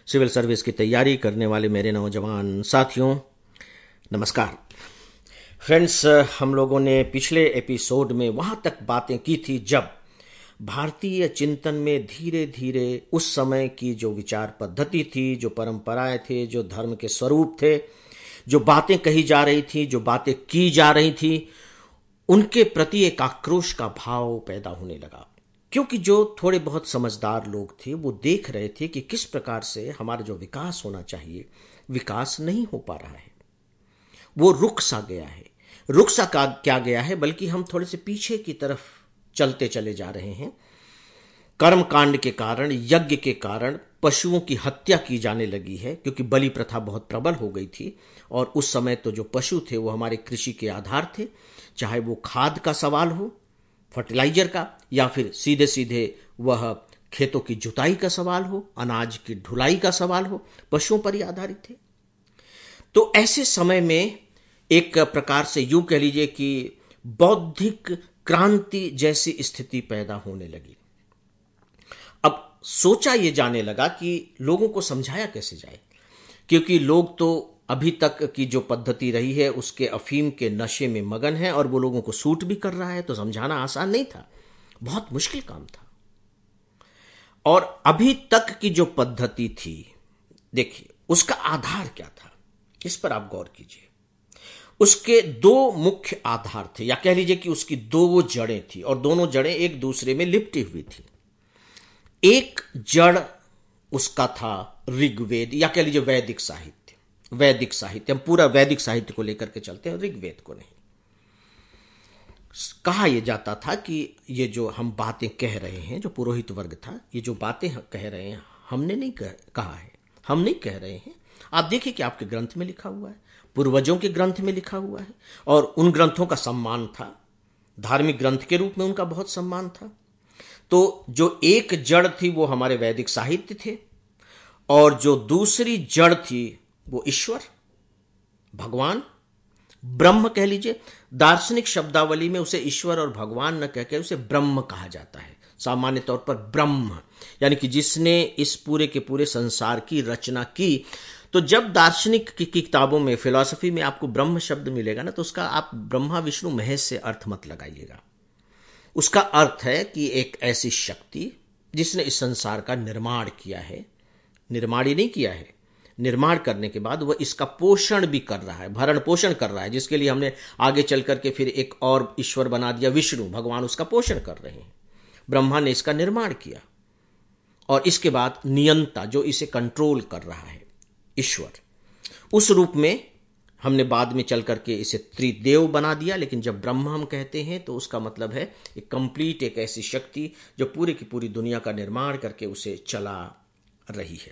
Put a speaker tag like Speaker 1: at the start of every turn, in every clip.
Speaker 1: Civil service की तैयारी करने वाले मेरे नौजवान साथियों, नमस्कार। फ्रेंड्स, हम लोगों ने पिछले एपिसोड में वहां तक बातें की थी जब भारतीय चिंतन में धीरे धीरे उस समय की जो विचार पद्धति थी, जो परंपराएं थे, जो धर्म के स्वरूप थे, जो बातें कही जा रही थी, जो बातें की जा रही थी, उनके प्रति एक आक्रोश का भाव पैदा होने लगा। क्योंकि जो थोड़े बहुत समझदार लोग थे वो देख रहे थे कि किस प्रकार से हमारा जो विकास होना चाहिए, विकास नहीं हो पा रहा है, वो रुक सा गया है। रुक सा क्या गया है, बल्कि हम थोड़े से पीछे की तरफ चलते चले जा रहे हैं। कर्म कांड के कारण, यज्ञ के कारण पशुओं की हत्या की जाने लगी है, क्योंकि बलि प्रथा बहुत प्रबल हो गई थी। और उस समय तो जो पशु थे वो हमारे कृषि के आधार थे, चाहे वो खाद का सवाल हो, फर्टिलाइजर का, या फिर सीधे सीधे वह खेतों की जुताई का सवाल हो, अनाज की ढुलाई का सवाल हो, पशुओं पर ही आधारित थे। तो ऐसे समय में एक प्रकार से यूं कह लीजिए कि बौद्धिक क्रांति जैसी स्थिति पैदा होने लगी। अब सोचा यह जाने लगा कि लोगों को समझाया कैसे जाए, क्योंकि लोग तो अभी तक की जो पद्धति रही है उसके अफीम के नशे में मगन है और वो लोगों को सूट भी कर रहा है। तो समझाना आसान नहीं था, बहुत मुश्किल काम था। और अभी तक की जो पद्धति थी, देखिए उसका आधार क्या था, इस पर आप गौर कीजिए। उसके दो मुख्य आधार थे, या कह लीजिए कि उसकी दो जड़ें थी, और दोनों जड़ें एक दूसरे में लिपटी हुई थी। एक जड़ उसका था ऋग्वेद, या कह लीजिए वैदिक साहित्य। वैदिक साहित्य, हम पूरा वैदिक साहित्य को लेकर के चलते हैं, ऋग्वेद को नहीं। कहा यह जाता था कि ये जो हम बातें कह रहे हैं, जो पुरोहित वर्ग था, ये जो बातें कह रहे हैं हमने नहीं कहा है, हम नहीं कह रहे हैं। आप देखिए कि आपके ग्रंथ में लिखा हुआ है, पूर्वजों के ग्रंथ में लिखा हुआ है, और उन ग्रंथों का सम्मान था, धार्मिक ग्रंथ के रूप में उनका बहुत सम्मान था। तो जो एक जड़ थी वो हमारे वैदिक साहित्य थे, और जो दूसरी जड़ थी वो ईश्वर, भगवान, ब्रह्म कह लीजिए। दार्शनिक शब्दावली में उसे ईश्वर और भगवान न कहकर उसे ब्रह्म कहा जाता है। सामान्य तौर पर ब्रह्म, यानी कि जिसने इस पूरे के पूरे संसार की रचना की। तो जब दार्शनिक की किताबों में, फिलॉसफी में आपको ब्रह्म शब्द मिलेगा ना, तो उसका आप ब्रह्मा विष्णु महेश से अर्थ मत लगाइएगा। उसका अर्थ है कि एक ऐसी शक्ति जिसने इस संसार का निर्माण किया है, निर्माण ही नहीं किया है, निर्माण करने के बाद वह इसका पोषण भी कर रहा है, भरण पोषण कर रहा है, जिसके लिए हमने आगे चल करके फिर एक और ईश्वर बना दिया, विष्णु भगवान उसका पोषण कर रहे हैं। ब्रह्मा ने इसका निर्माण किया, और इसके बाद नियंता जो इसे कंट्रोल कर रहा है, ईश्वर। उस रूप में हमने बाद में चल करके इसे त्रिदेव बना दिया। लेकिन जब ब्रह्म हम कहते हैं तो उसका मतलब है एक कंप्लीट, एक ऐसी शक्ति जो पूरी की पूरी दुनिया का निर्माण करके उसे चला रही है।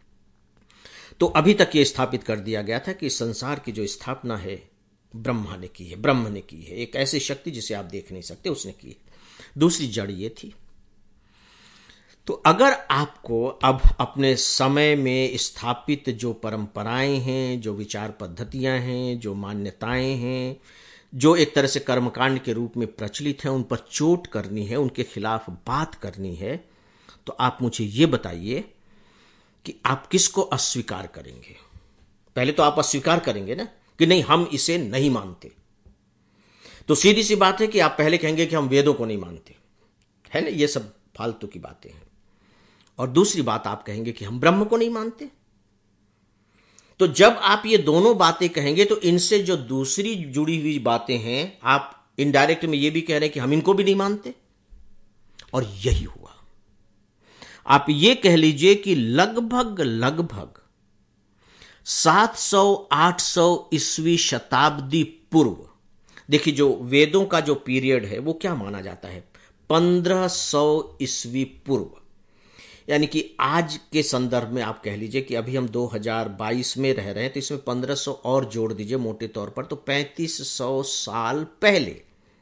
Speaker 1: तो अभी तक ये स्थापित कर दिया गया था कि संसार की जो स्थापना है ब्रह्मा ने की है, ब्रह्म ने की है, एक ऐसी शक्ति जिसे आप देख नहीं सकते, उसने की है। दूसरी जड़ ये थी। तो अगर आपको अब अपने समय में स्थापित जो परंपराएं हैं, जो विचार पद्धतियां हैं, जो मान्यताएं हैं, जो एक तरह से कर्मकांड के रूप में प्रचलित हैं, उन पर चोट करनी है, उनके खिलाफ बात करनी है, तो आप मुझे ये बताइए कि आप किसको अस्वीकार करेंगे। पहले तो आप अस्वीकार करेंगे ना कि नहीं, हम इसे नहीं मानते। तो सीधी सी बात है कि आप पहले कहेंगे कि हम वेदों को नहीं मानते, है ना, ये सब फालतू की बातें हैं। और दूसरी बात आप कहेंगे कि हम ब्रह्म को नहीं मानते। तो जब आप ये दोनों बातें कहेंगे तो इनसे जो दूसरी जुड़ी हुई बातें हैं, आप इनडायरेक्ट में ये भी कह रहे हैं कि हम इनको भी नहीं मानते। और यही हुआ। आप ये कह लीजिए कि लगभग 700-800 ईस्वी शताब्दी पूर्व, देखिए जो वेदों का जो पीरियड है वो क्या माना जाता है, 1500 ईस्वी पूर्व। यानी कि आज के संदर्भ में आप कह लीजिए कि अभी हम 2022 में रह रहे हैं, तो इसमें 1500 और जोड़ दीजिए मोटे तौर पर, तो 3500 साल पहले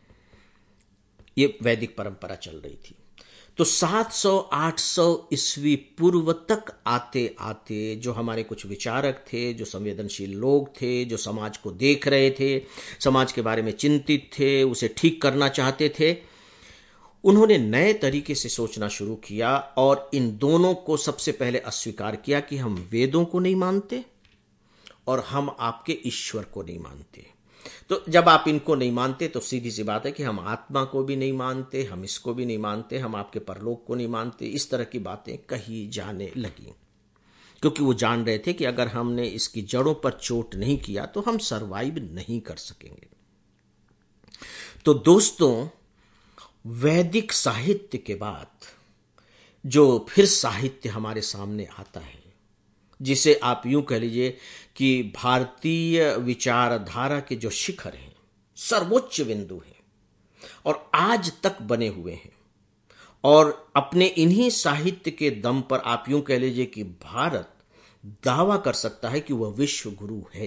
Speaker 1: ये वैदिक परंपरा चल रही थी। तो 700-800 ईस्वी पूर्व तक आते आते जो हमारे कुछ विचारक थे, जो संवेदनशील लोग थे, जो समाज को देख रहे थे, समाज के बारे में चिंतित थे, उसे ठीक करना चाहते थे, उन्होंने नए तरीके से सोचना शुरू किया और इन दोनों को सबसे पहले अस्वीकार किया कि हम वेदों को नहीं मानते और हम आपके ईश्वर को नहीं मानते। तो जब आप इनको नहीं मानते तो सीधी सी बात है कि हम आत्मा को भी नहीं मानते, हम इसको भी नहीं मानते, हम आपके परलोक को नहीं मानते। इस तरह की बातें कही जाने लगी, क्योंकि वो जान रहे थे कि अगर हमने इसकी जड़ों पर चोट नहीं किया तो हम सरवाइव नहीं कर सकेंगे। तो दोस्तों, वैदिक साहित्य के बाद जो फिर साहित्य हमारे सामने आता है, जिसे आप यूं कह लीजिए कि भारतीय विचारधारा के जो शिखर हैं, सर्वोच्च बिंदु हैं और आज तक बने हुए हैं, और अपने इन्हीं साहित्य के दम पर आप यूं कह लीजिए कि भारत दावा कर सकता है कि वह विश्व गुरु है,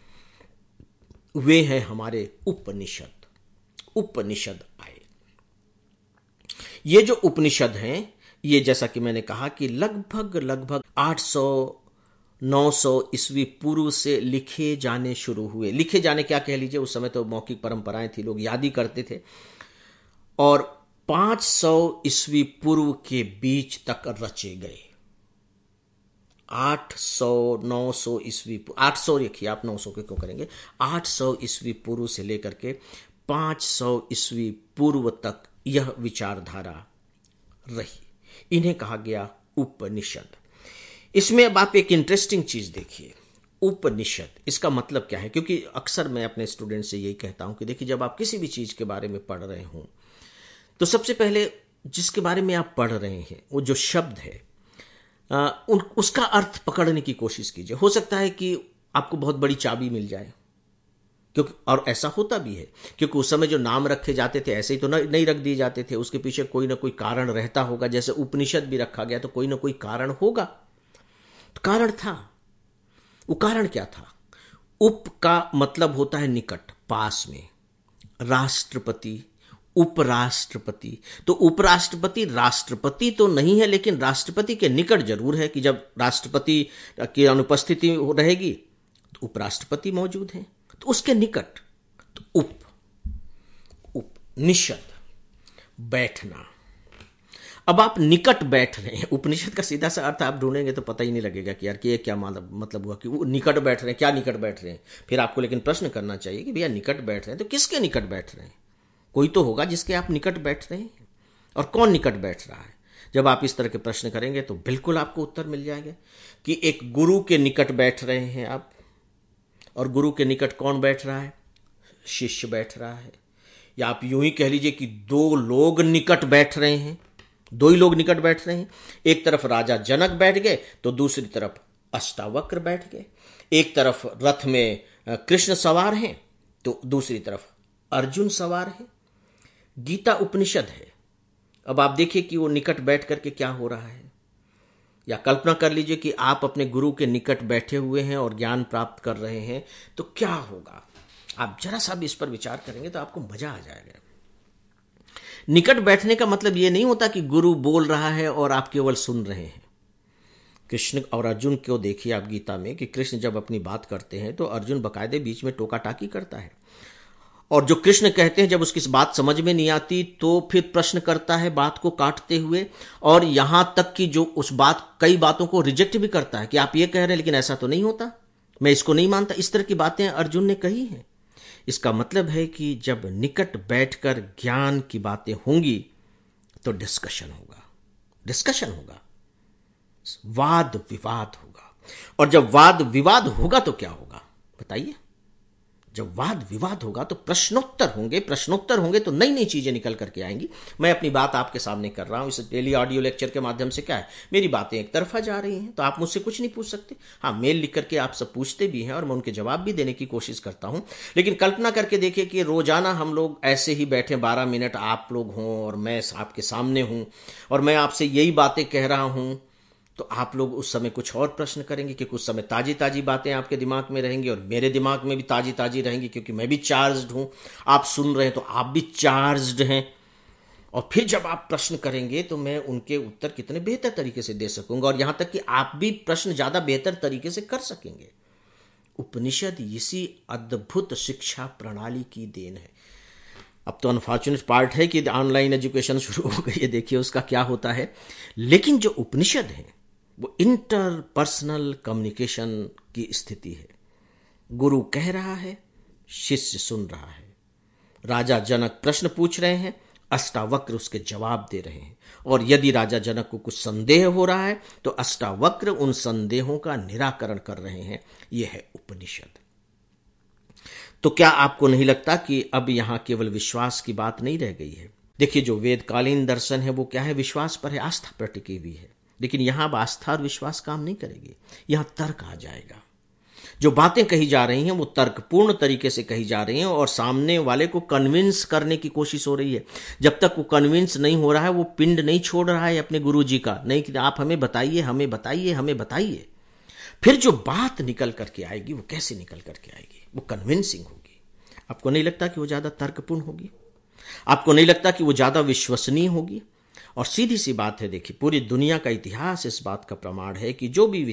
Speaker 1: वे हैं हमारे उपनिषद। उपनिषद आए। ये जो उपनिषद हैं, ये जैसा कि मैंने कहा कि लगभग 800-900 ईस्वी पूर्व से लिखे जाने शुरू हुए। लिखे जाने क्या कह लीजिए, उस समय तो मौखिक परंपराएं थी, लोग याद ही करते थे। और 500 ईस्वी पूर्व के बीच तक रचे गए। 800-900 ईस्वी, 800 लिखिए आप, 900 के क्यों करेंगे, 800 ईस्वी पूर्व से लेकर के 500 ईस्वी पूर्व तक यह विचारधारा रही। इन्हें कहा गया उपनिषद। इसमें अब आप एक इंटरेस्टिंग चीज देखिए, उपनिषद, इसका मतलब क्या है? क्योंकि अक्सर मैं अपने स्टूडेंट से यही कहता हूं कि देखिए, जब आप किसी भी चीज के बारे में पढ़ रहे हो तो सबसे पहले जिसके बारे में आप पढ़ रहे हैं वो जो शब्द है उसका अर्थ पकड़ने की कोशिश कीजिए। हो सकता है कि आपको बहुत बड़ी चाबी मिल जाए, क्योंकि और ऐसा होता भी है, क्योंकि उस समय जो नाम रखे जाते थे ऐसे ही तो नहीं रख दिए जाते थे, उसके पीछे कोई ना कोई कारण रहता होगा। जैसे उपनिषद भी रखा गया तो कोई ना कोई कारण होगा। तो कारण था। वो कारण क्या था? उप का मतलब होता है निकट, पास में। राष्ट्रपति, उपराष्ट्रपति। तो उपराष्ट्रपति राष्ट्रपति तो नहीं है, लेकिन राष्ट्रपति के निकट जरूर है कि जब राष्ट्रपति की अनुपस्थिति रहेगी तो उपराष्ट्रपति मौजूद है, तो उसके निकट। तो उपनिषद, बैठना। अब आप निकट बैठ रहे हैं। उपनिषद का सीधा सा अर्थ आप ढूंढेंगे तो पता ही नहीं लगेगा कि यार कि ये क्या मतलब हुआ कि वो निकट बैठ रहे हैं। क्या निकट बैठ रहे हैं? फिर आपको लेकिन प्रश्न करना चाहिए कि भैया निकट बैठ रहे हैं तो किसके निकट बैठ रहे हैं? कोई तो होगा जिसके आप निकट बैठ रहे हैं, और कौन निकट बैठ रहा है? जब आप इस तरह के प्रश्न करेंगे तो बिल्कुल आपको उत्तर मिल जाएगा कि एक गुरु के निकट बैठ रहे हैं आप। और गुरु के निकट कौन बैठ रहा है? शिष्य बैठ रहा है। या आप यूं ही कह लीजिए कि दो लोग निकट बैठ रहे हैं, दो ही लोग निकट बैठ रहे हैं। एक तरफ राजा जनक बैठ गए तो दूसरी तरफ अष्टावक्र बैठ गए। एक तरफ रथ में कृष्ण सवार हैं तो दूसरी तरफ अर्जुन सवार हैं। गीता उपनिषद है। अब आप देखिए कि वो निकट बैठ करके क्या हो रहा है। या कल्पना कर लीजिए कि आप अपने गुरु के निकट बैठे हुए हैं और ज्ञान प्राप्त कर रहे हैं, तो क्या होगा? आप जरा सा भी इस पर विचार करेंगे तो आपको मजा आ जाएगा। निकट बैठने का मतलब यह नहीं होता कि गुरु बोल रहा है और आप केवल सुन रहे हैं। कृष्ण और अर्जुन को देखिए आप गीता में कि कृष्ण जब अपनी बात करते हैं तो अर्जुन बकायदे बीच में टोका टाकी करता है, और जो कृष्ण कहते हैं जब उसकी बात समझ में नहीं आती तो फिर प्रश्न करता है बात को काटते हुए, और यहां तक कि जो उस बात कई बातों को रिजेक्ट भी करता है कि आप ये कह रहे हैं लेकिन ऐसा तो नहीं होता, मैं इसको नहीं मानता। इस तरह की बातें अर्जुन ने कही हैं। इसका मतलब है कि जब निकट बैठकर ज्ञान की बातें होंगी तो डिस्कशन होगा, वाद विवाद होगा। और जब वाद विवाद होगा तो क्या होगा बताइए? जब वाद विवाद होगा तो प्रश्नोत्तर होंगे तो नई नई चीजें निकल करके आएंगी। मैं अपनी बात आपके सामने कर रहा हूं इस डेली ऑडियो लेक्चर के माध्यम से। क्या है, मेरी बातें एक तरफा जा रही हैं तो आप मुझसे कुछ नहीं पूछ सकते। हाँ, मेल लिख करके आप सब पूछते भी हैं और मैं उनके जवाब भी देने की कोशिश करता हूं, लेकिन कल्पना करके देखिए कि रोजाना हम लोग ऐसे ही बैठे 12 मिनट आप लोग हों और मैं आपके सामने हूं और मैं आपसे यही बातें कह रहा हूं, तो आप लोग उस समय कुछ और प्रश्न करेंगे कि कुछ समय ताजी ताजी बातें आपके दिमाग में रहेंगी और मेरे दिमाग में भी ताजी ताजी रहेंगी, क्योंकि मैं भी चार्ज्ड हूं। आप सुन रहे हैं तो आप भी चार्ज्ड हैं, और फिर जब आप प्रश्न करेंगे तो मैं उनके उत्तर कितने बेहतर तरीके से दे सकूंगा, और यहां तक कि आप भी प्रश्न ज्यादा बेहतर तरीके से कर सकेंगे। उपनिषद इसी अद्भुत शिक्षा प्रणाली की देन है। अब तो अनफॉर्चुनेट पार्ट है कि ऑनलाइन एजुकेशन शुरू हो गई है, देखिए उसका क्या होता है। लेकिन जो उपनिषद है वो इंटरपर्सनल कम्युनिकेशन की स्थिति है। गुरु कह रहा है, शिष्य सुन रहा है। राजा जनक प्रश्न पूछ रहे हैं, अष्टावक्र उसके जवाब दे रहे हैं। और यदि राजा जनक को कुछ संदेह हो रहा है तो अष्टावक्र उन संदेहों का निराकरण कर रहे हैं। यह है उपनिषद। तो क्या आपको नहीं लगता कि अब यहां केवल विश्वास की बात नहीं रह गई है? देखिए, जो वेदकालीन दर्शन है वो क्या है? विश्वास पर है, आस्था पर टिकी हुई है। लेकिन यहां अब आस्था और विश्वास काम नहीं करेगी, यहां तर्क आ जाएगा। जो बातें कही जा रही हैं वो तर्कपूर्ण तरीके से कही जा रही हैं और सामने वाले को कन्विंस करने की कोशिश हो रही है। जब तक वो कन्विंस नहीं हो रहा है, वो पिंड नहीं छोड़ रहा है अपने गुरु जी का, नहीं कि आप हमें बताइए, हमें बताइए, हमें बताइए। फिर जो बात निकल करके आएगी वो कैसे निकल करके आएगी? वो कन्विंसिंग होगी। आपको नहीं लगता कि वो ज्यादा तर्कपूर्ण होगी? आपको नहीं लगता कि वो ज्यादा विश्वसनीय होगी? और सीधी सी बात है, देखिए पूरी दुनिया का इतिहास इस बात का प्रमाण है कि जो भी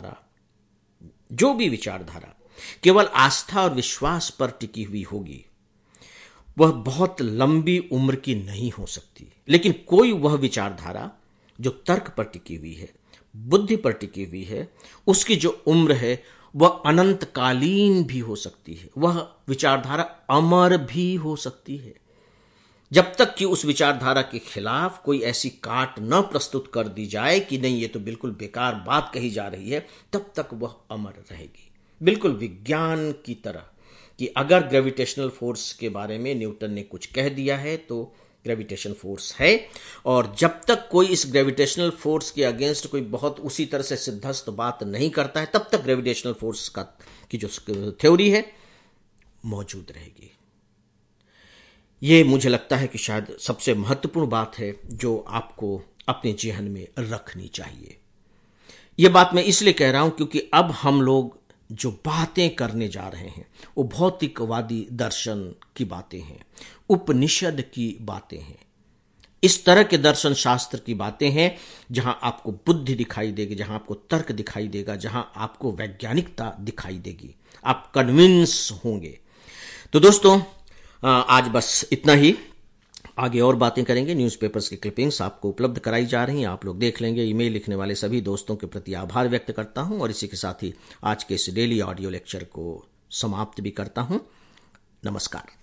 Speaker 1: विचारधारा केवल आस्था और विश्वास पर टिकी हुई होगी वह बहुत लंबी उम्र की नहीं हो सकती। लेकिन कोई वह विचारधारा जो तर्क पर टिकी हुई है, बुद्धि पर टिकी हुई है, उसकी जो उम्र है वह अनंतकालीन भी हो सकती है। वह विचारधारा अमर भी हो सकती है। जब तक कि उस विचारधारा के खिलाफ कोई ऐसी काट न प्रस्तुत कर दी जाए कि नहीं, ये तो बिल्कुल बेकार बात कही जा रही है, तब तक वह अमर रहेगी। बिल्कुल विज्ञान की तरह कि अगर ग्रेविटेशनल फोर्स के बारे में न्यूटन ने कुछ कह दिया है तो ग्रेविटेशन फोर्स है, और जब तक कोई इस ग्रेविटेशनल फोर्स के अगेंस्ट कोई बहुत उसी तरह से सिद्धस्त बात नहीं करता है, तब तक ग्रेविटेशनल फोर्स की जो थ्योरी है मौजूद रहेगी। ये मुझे लगता है कि शायद सबसे महत्वपूर्ण बात है जो आपको अपने जेहन में रखनी चाहिए। ये बात मैं इसलिए कह रहा हूं क्योंकि अब हम लोग जो बातें करने जा रहे हैं वो भौतिकवादी दर्शन की बातें हैं, उपनिषद की बातें हैं, इस तरह के दर्शन शास्त्र की बातें हैं जहां आपको बुद्धि दिखाई देगी, जहां आपको तर्क दिखाई देगा, जहां आपको वैज्ञानिकता दिखाई देगी, आप कन्विंस होंगे। तो दोस्तों, आज बस इतना ही। आगे और बातें करेंगे। न्यूज़पेपर्स की क्लिपिंग्स आपको उपलब्ध कराई जा रही हैं, आप लोग देख लेंगे। ईमेल लिखने वाले सभी दोस्तों के प्रति आभार व्यक्त करता हूं और इसी के साथ ही आज के इस डेली ऑडियो लेक्चर को समाप्त भी करता हूं। नमस्कार।